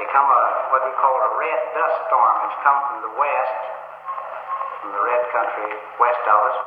They come what they call a red dust storm. It's come from the west, from the red country west of us.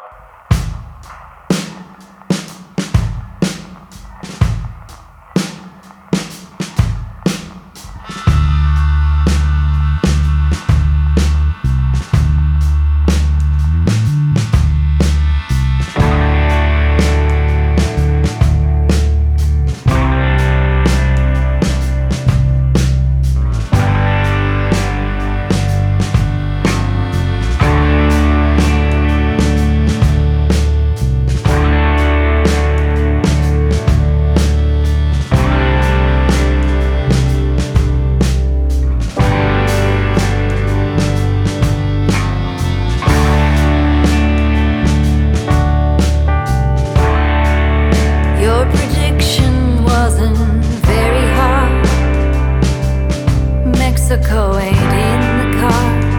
Mexico ain't in the cards,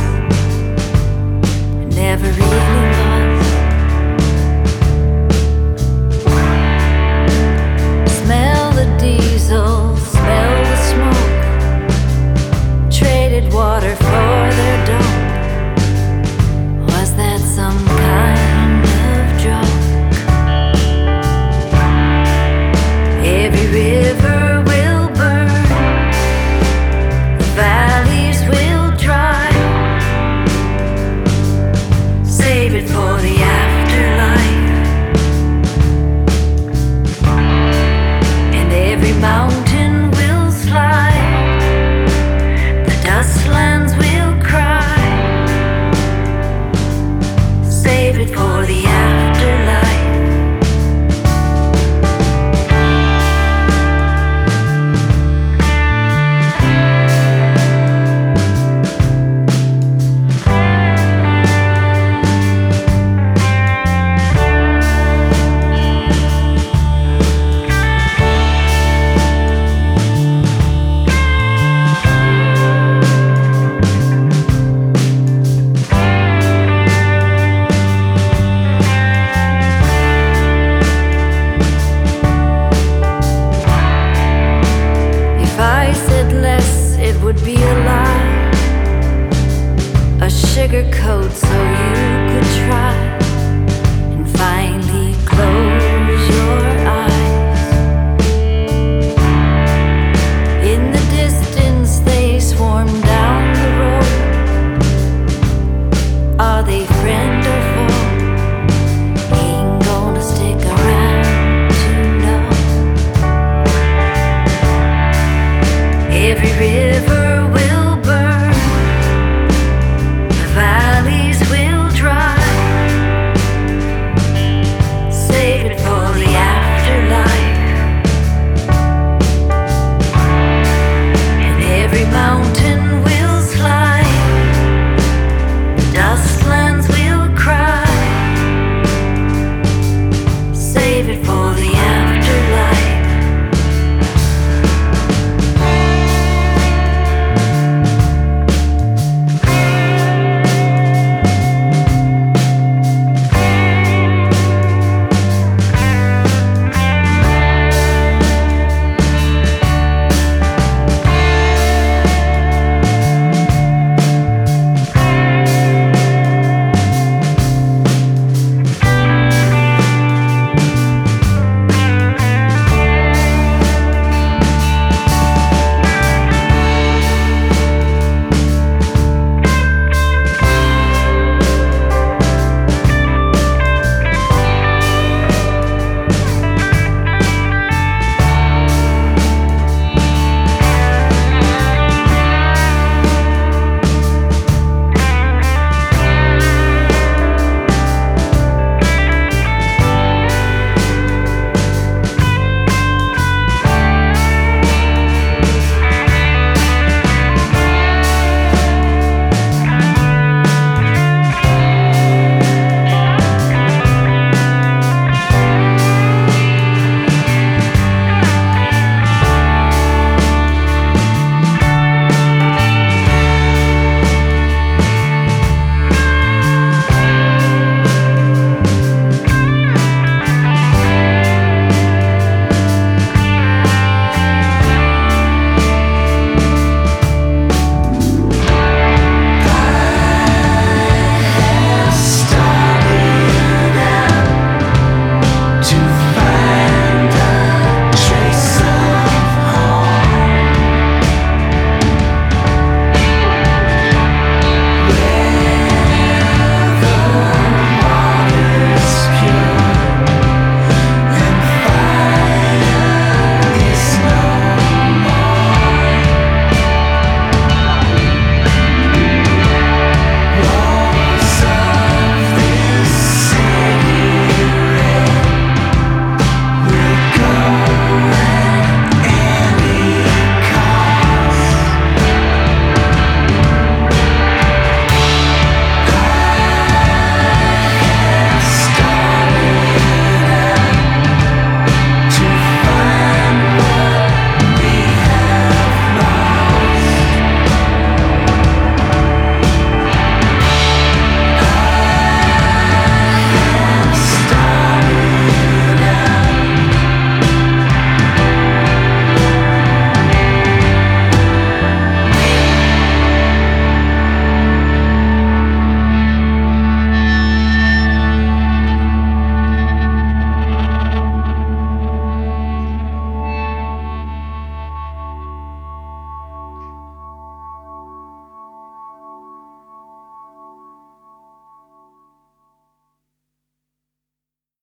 never really was. Smell the diesel, smell the smoke, traded water for their dope. Was that some kind of joke? Every river will burn, valleys will dry. Save it for the afterlife. And every mountain will slide, the dustlands will cry. Save it for the afterlife. It would be a lie, a sugarcoat so you could try and finally close your eyes. In the distance they swarm down the road. Are they friend or foe? Ain't gonna stick around to know. Every river